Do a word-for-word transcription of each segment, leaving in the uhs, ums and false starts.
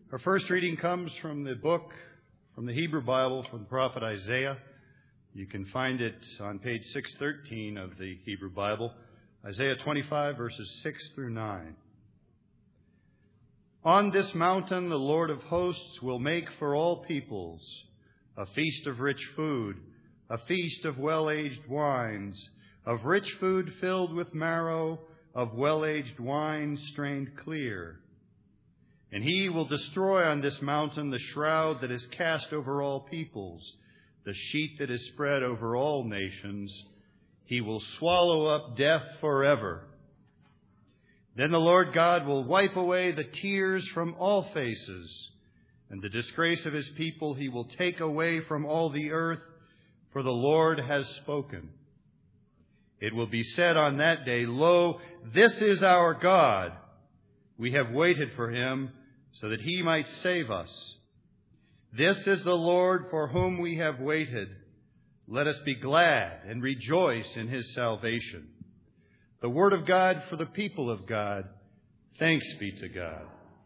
Our first reading comes from the book, from the Hebrew Bible, from the prophet Isaiah. You can find it on page six thirteen of the Hebrew Bible, Isaiah twenty-five, verses six through nine. On this mountain the Lord of hosts will make for all peoples a feast of rich food, a feast of well-aged wines, of rich food filled with marrow, of well-aged wine strained clear. And he will destroy on this mountain the shroud that is cast over all peoples, the sheet that is spread over all nations. He will swallow up death forever. Then the Lord God will wipe away the tears from all faces, and the disgrace of his people he will take away from all the earth, for the Lord has spoken. It will be said on that day, Lo, this is our God. We have waited for him so that he might save us. This is the Lord for whom we have waited. Let us be glad and rejoice in his salvation. The word of God for the people of God. Thanks be to God.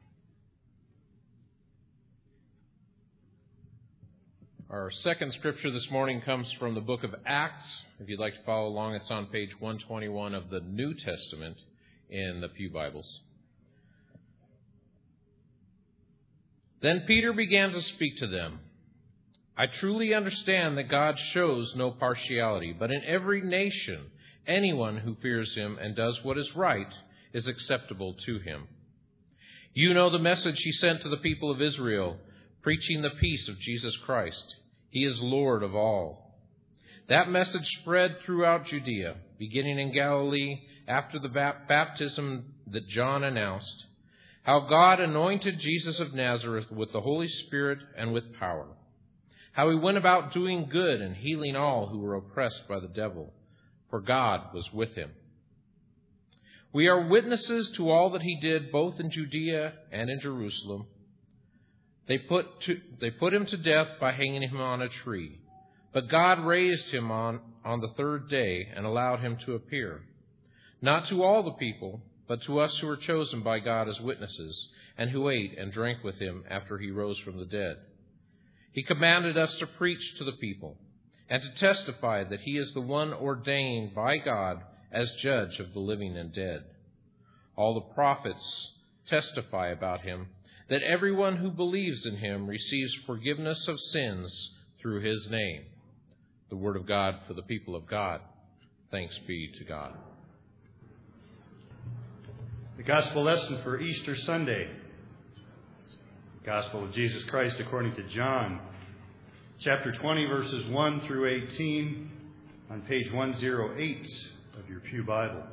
Our second scripture this morning comes from the book of Acts. If you'd like to follow along, it's on page one twenty-one of the New Testament in the Pew Bibles. Then Peter began to speak to them. I truly understand that God shows no partiality, but in every nation, anyone who fears him and does what is right is acceptable to him. You know the message he sent to the people of Israel, preaching the peace of Jesus Christ. He is Lord of all. That message spread throughout Judea, beginning in Galilee after the baptism that John announced, how God anointed Jesus of Nazareth with the Holy Spirit and with power, how he went about doing good and healing all who were oppressed by the devil, for God was with him. We are witnesses to all that he did both in Judea and in Jerusalem. They put, to, they put him to death by hanging him on a tree, but God raised him on, on the third day and allowed him to appear, not to all the people, but to us who were chosen by God as witnesses, and who ate and drank with him after he rose from the dead. He commanded us to preach to the people, and to testify that he is the one ordained by God as judge of the living and dead. All the prophets testify about him, that everyone who believes in him receives forgiveness of sins through his name. The word of God for the people of God. Thanks be to God. The Gospel lesson for Easter Sunday. Gospel of Jesus Christ according to John, chapter twenty, verses one through eighteen, on page one oh eight of your Pew Bible.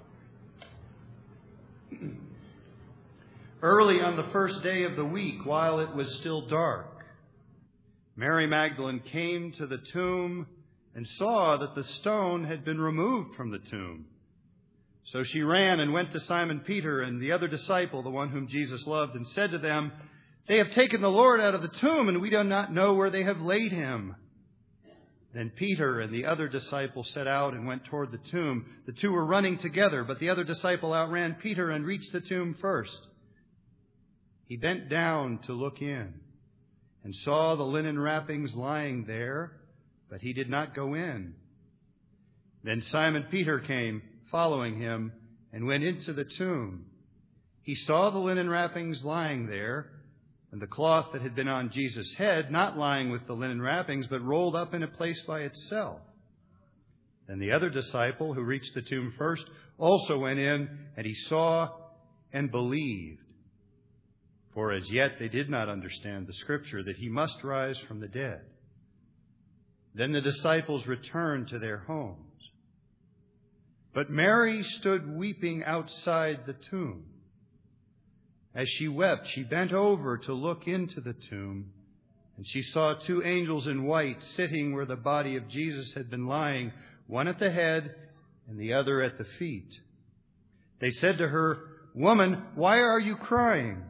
Early on the first day of the week, while it was still dark, Mary Magdalene came to the tomb and saw that the stone had been removed from the tomb. So she ran and went to Simon Peter and the other disciple, the one whom Jesus loved, and said to them, They have taken the Lord out of the tomb, and we do not know where they have laid him. Then Peter and the other disciple set out and went toward the tomb. The two were running together, but the other disciple outran Peter and reached the tomb first. He bent down to look in and saw the linen wrappings lying there, but he did not go in. Then Simon Peter came, following him, and went into the tomb. He saw the linen wrappings lying there, and the cloth that had been on Jesus' head, not lying with the linen wrappings, but rolled up in a place by itself. Then the other disciple, who reached the tomb first, also went in, and he saw and believed. For as yet they did not understand the scripture that he must rise from the dead. Then the disciples returned to their homes. But Mary stood weeping outside the tomb. As she wept, she bent over to look into the tomb, and she saw two angels in white sitting where the body of Jesus had been lying, one at the head and the other at the feet. They said to her, Woman, why are you crying?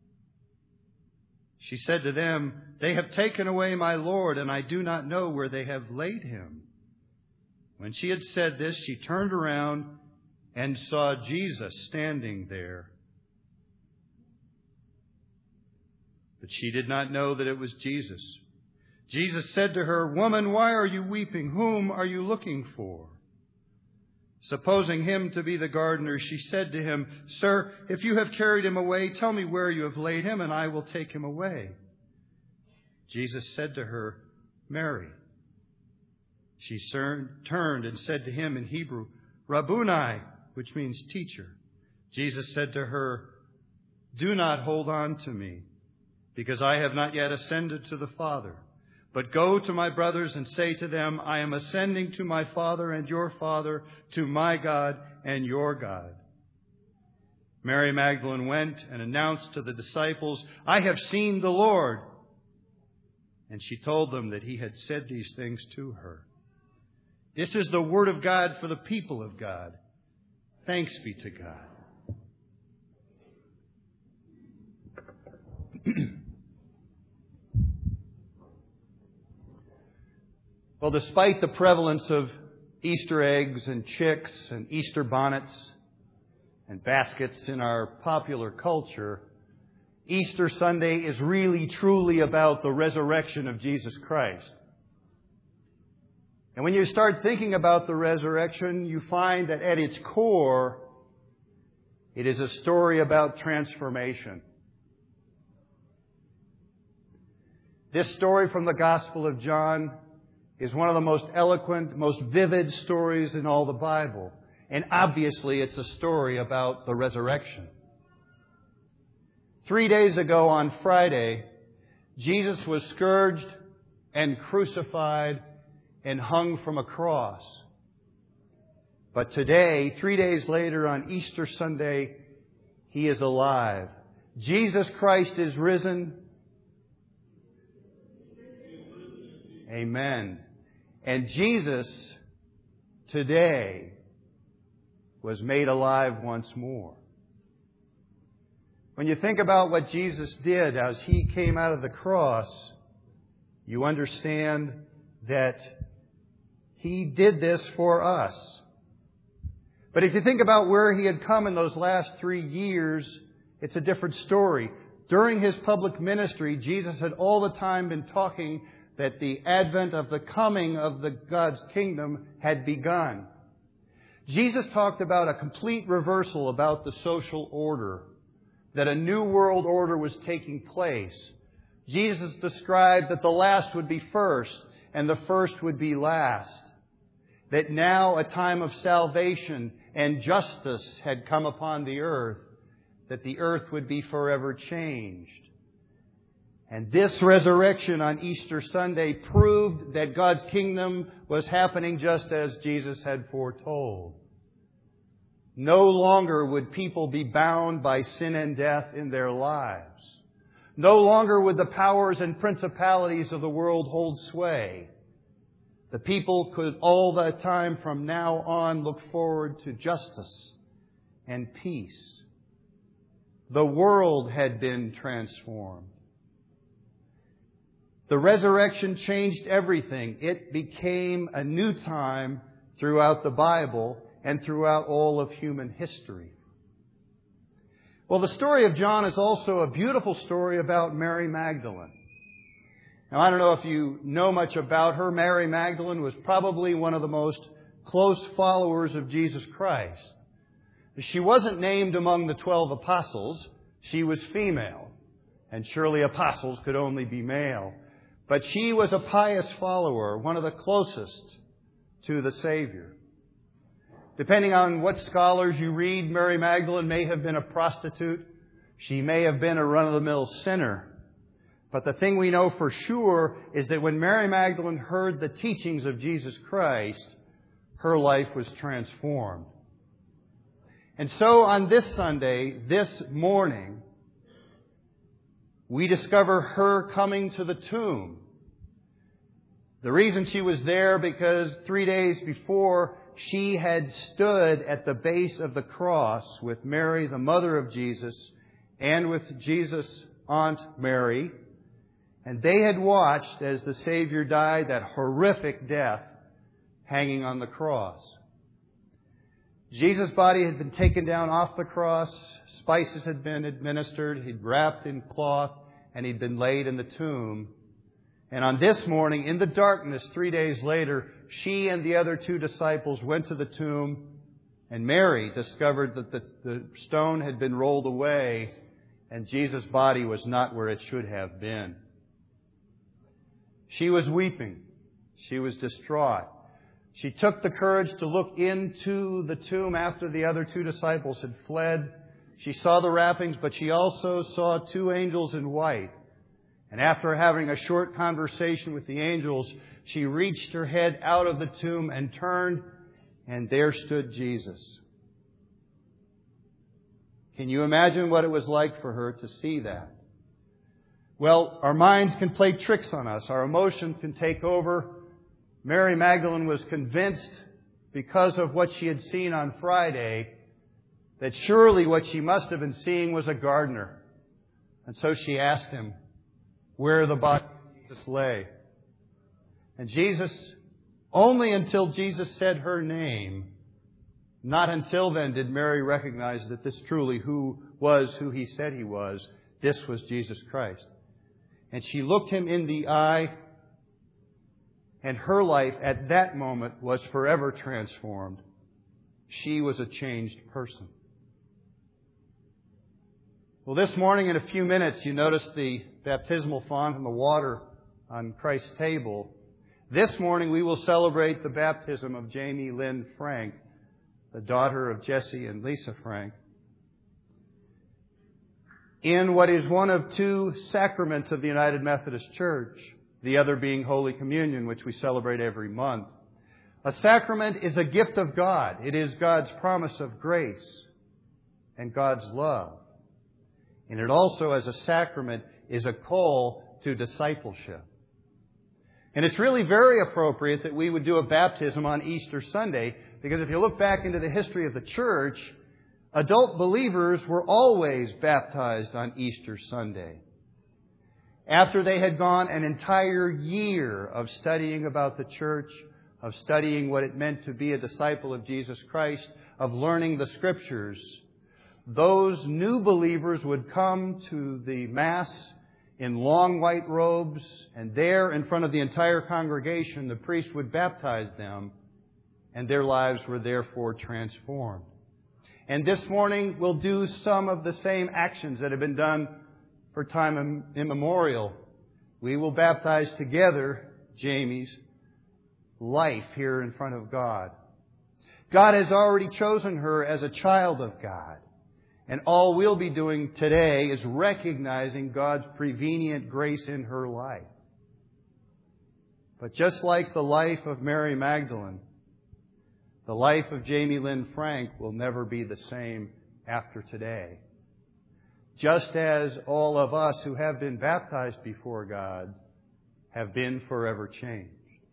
She said to them, They have taken away my Lord, and I do not know where they have laid him. When she had said this, she turned around and saw Jesus standing there, But she did not know that it was Jesus. Jesus said to her, "Woman, why are you weeping? Whom are you looking for?" Supposing him to be the gardener, she said to him, "Sir, if you have carried him away, tell me where you have laid him, and I will take him away." Jesus said to her, "Mary." She turned and said to him in Hebrew, "Rabboni," which means teacher. Jesus said to her, "Do not hold on to me, because I have not yet ascended to the Father. But go to my brothers and say to them, I am ascending to my Father and your Father, to my God and your God." Mary Magdalene went and announced to the disciples, "I have seen the Lord." And she told them that he had said these things to her. This is the word of God for the people of God. Thanks be to God. Well, despite the prevalence of Easter eggs and chicks and Easter bonnets and baskets in our popular culture, Easter Sunday is really, truly about the resurrection of Jesus Christ. And when you start thinking about the resurrection, you find that at its core, it is a story about transformation. This story from the Gospel of John is one of the most eloquent, most vivid stories in all the Bible. And obviously, it's a story about the resurrection. Three days ago on Friday, Jesus was scourged and crucified and hung from a cross. But today, three days later on Easter Sunday, He is alive. Jesus Christ is risen. Amen. And Jesus today was made alive once more. When you think about what Jesus did as He came out of the cross, you understand that He did this for us. But if you think about where He had come in those last three years, it's a different story. During His public ministry, Jesus had all the time been talking that the advent of the coming of the God's kingdom had begun. Jesus talked about a complete reversal about the social order, that a new world order was taking place. Jesus described that the last would be first and the first would be last. That now a time of salvation and justice had come upon the earth, that the earth would be forever changed. And this resurrection on Easter Sunday proved that God's kingdom was happening just as Jesus had foretold. No longer would people be bound by sin and death in their lives. No longer would the powers and principalities of the world hold sway. The people could all the time from now on look forward to justice and peace. The world had been transformed. The resurrection changed everything. It became a new time throughout the Bible and throughout all of human history. Well, the story of John is also a beautiful story about Mary Magdalene. Now, I don't know if you know much about her. Mary Magdalene was probably one of the most close followers of Jesus Christ. She wasn't named among the twelve apostles. She was female. And surely apostles could only be male. But she was a pious follower, one of the closest to the Savior. Depending on what scholars you read, Mary Magdalene may have been a prostitute. She may have been a run-of-the-mill sinner. But the thing we know for sure is that when Mary Magdalene heard the teachings of Jesus Christ, her life was transformed. And so on this Sunday, this morning, we discover her coming to the tomb. The reason she was there because three days before, she had stood at the base of the cross with Mary, the mother of Jesus, and with Jesus' aunt Mary. And they had watched as the Savior died that horrific death hanging on the cross. Jesus' body had been taken down off the cross. Spices had been administered. He'd wrapped in cloth and he'd been laid in the tomb. And on this morning, in the darkness, three days later, she and the other two disciples went to the tomb, and Mary discovered that the, the stone had been rolled away and Jesus' body was not where it should have been. She was weeping. She was distraught. She took the courage to look into the tomb after the other two disciples had fled. She saw the wrappings, but she also saw two angels in white. And after having a short conversation with the angels, she reached her head out of the tomb and turned, and there stood Jesus. Can you imagine what it was like for her to see that? Well, our minds can play tricks on us. Our emotions can take over. Mary Magdalene was convinced, because of what she had seen on Friday, that surely what she must have been seeing was a gardener. And so she asked him where the body of Jesus lay. And Jesus, only until Jesus said her name, not until then did Mary recognize that this truly who was who he said he was. This was Jesus Christ. And she looked him in the eye, and her life at that moment was forever transformed. She was a changed person. Well, this morning in a few minutes, you notice the baptismal font and the water on Christ's table. This morning we will celebrate the baptism of Jamie Lynn Frank, the daughter of Jesse and Lisa Frank, in what is one of two sacraments of the United Methodist Church, the other being Holy Communion, which we celebrate every month. A sacrament is a gift of God. It is God's promise of grace and God's love. And it also, as a sacrament, is a call to discipleship. And it's really very appropriate that we would do a baptism on Easter Sunday, because if you look back into the history of the church, adult believers were always baptized on Easter Sunday. After they had gone an entire year of studying about the church, of studying what it meant to be a disciple of Jesus Christ, of learning the Scriptures, those new believers would come to the Mass in long white robes, and there in front of the entire congregation, the priest would baptize them, and their lives were therefore transformed. And this morning we'll do some of the same actions that have been done for time immemorial. We will baptize together Jamie's life here in front of God. God has already chosen her as a child of God. And all we'll be doing today is recognizing God's prevenient grace in her life. But just like the life of Mary Magdalene, the life of Jamie Lynn Frank will never be the same after today. Just as all of us who have been baptized before God have been forever changed.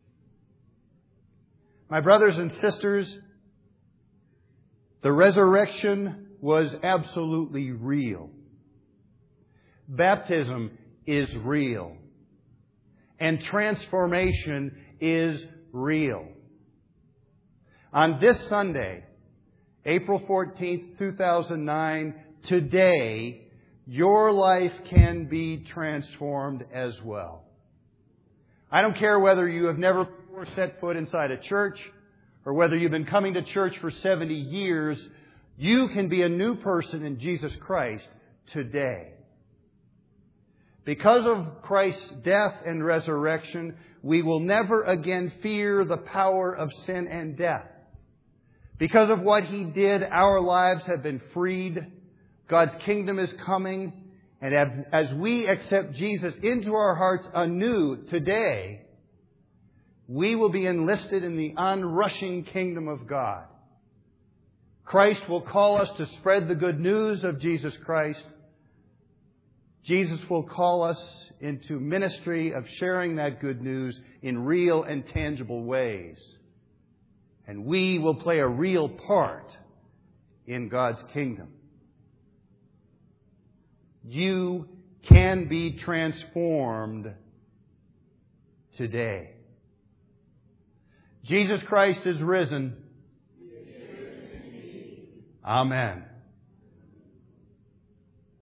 My brothers and sisters, the resurrection was absolutely real. Baptism is real. And transformation is real. On this Sunday, April fourteenth, two thousand nine, today, your life can be transformed as well. I don't care whether you have never before set foot inside a church or whether you've been coming to church for seventy years, you can be a new person in Jesus Christ today. Because of Christ's death and resurrection, we will never again fear the power of sin and death. Because of what He did, our lives have been freed. God's kingdom is coming. And as we accept Jesus into our hearts anew today, we will be enlisted in the onrushing kingdom of God. Christ will call us to spread the good news of Jesus Christ. Jesus will call us into ministry of sharing that good news in real and tangible ways. And we will play a real part in God's kingdom. You can be transformed today. Jesus Christ is risen. Amen.